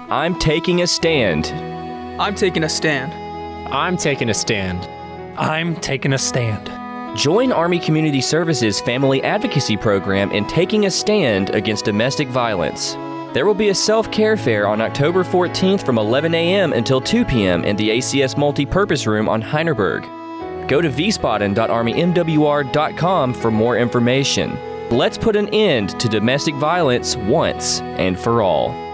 I'm taking a stand. I'm taking a stand. I'm taking a stand. I'm taking a stand. Join Army Community Services Family Advocacy Program in taking a stand against domestic violence. There will be a self-care fair on October 14th from 11 a.m. until 2 p.m. in the ACS Multipurpose Room on Heinerberg. Go to vspotten.armymwr.com for more information. Let's put an end to domestic violence once and for all.